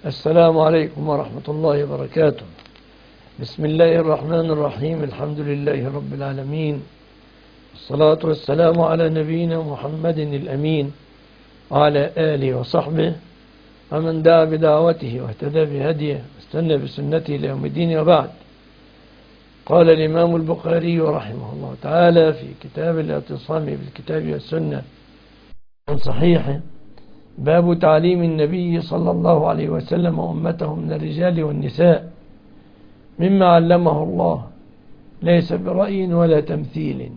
السلام عليكم ورحمة الله وبركاته. بسم الله الرحمن الرحيم. الحمد لله رب العالمين، والصلاة والسلام على نبينا محمد الأمين وعلى آله وصحبه ومن دعا بدعوته واهتدى بهديه واستنى بسنته إلى يوم الدين. وبعد، قال الإمام البخاري رحمه الله تعالى في كتاب الاعتصام بالكتاب والسنة من صحيحه: باب تعليم النبي صلى الله عليه وسلم أمته من الرجال والنساء مما علمه الله، ليس برأي ولا تمثيل.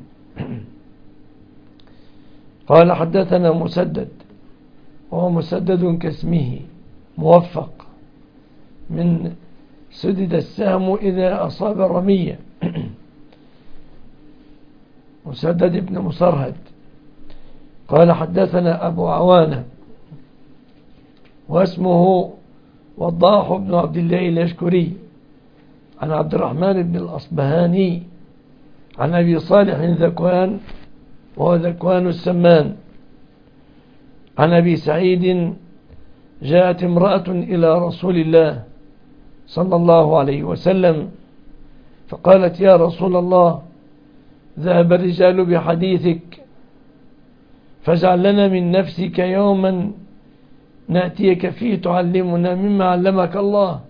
قال: حدثنا مسدد، وهو مسدد كاسمه موفق، من سدد السهم إذا أصاب الرمية، مسدد بن مصرهد. قال: حدثنا أبو عوانة، واسمه وضاح بن عبد الله اليشكري، عن عبد الرحمن بن الأصبهاني، عن أبي صالح ذكوان، وهو ذكوان السمان، عن أبي سعيد: جاءت امرأة إلى رسول الله صلى الله عليه وسلم فقالت: يا رسول الله، ذهب الرجال بحديثك، فاجعل لنا من نفسك يوما نأتيك فيه تعلمنا مما علمك الله.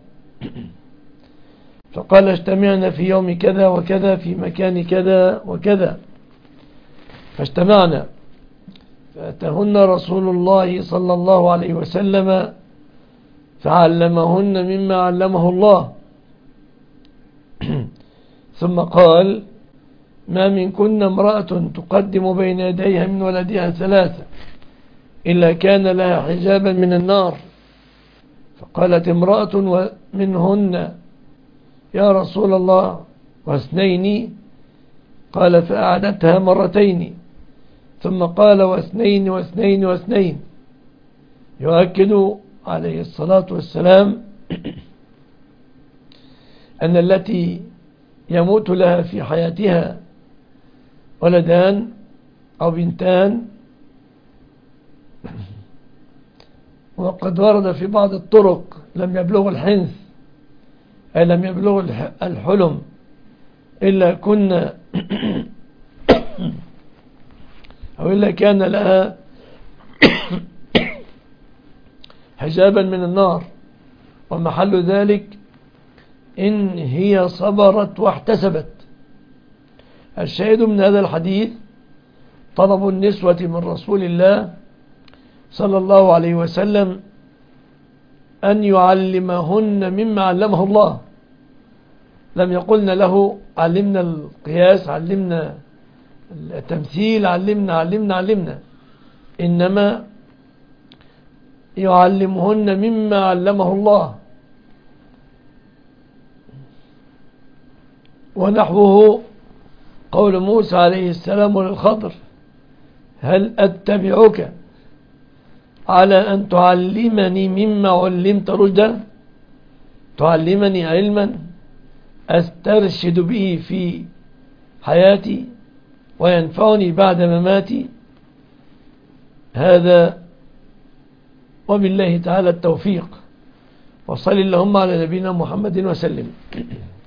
فقال: اجتمعنا في يوم كذا وكذا في مكان كذا وكذا. فاجتمعنا، فأتهن رسول الله صلى الله عليه وسلم فعلمهن مما علمه الله. ثم قال: ما منكن امرأة تقدم بين يديها من ولدها ثلاثة إلا كان لها حجابا من النار. فقالت امرأة منهن: يا رسول الله، واثنين؟ قال: فأعدتها مرتين. ثم قال: واثنين واثنين واثنين، يؤكد عليه الصلاة والسلام أن التي يموت لها في حياتها ولدان أو بنتان، وقد ورد في بعض الطرق لم يبلغ الحنث، أي لم يبلغ الحلم، إلا كنا أو إلا كان لها حجابا من النار، ومحل ذلك إن هي صبرت واحتسبت. الشاهد من هذا الحديث طلب النسوة من رسول الله صلى الله عليه وسلم أن يعلمهن مما علمه الله. لم يقلن له: علمنا القياس، علمنا التمثيل، علمنا، إنما يعلمهن مما علمه الله. ونحوه قول موسى عليه السلام للخضر: هل أتبعك على أن تعلمني مما علمت رشدا؟ تعلمني علما أسترشد به في حياتي وينفعني بعد مماتي. هذا وبالله تعالى التوفيق، وصل اللهم على نبينا محمد وسلم.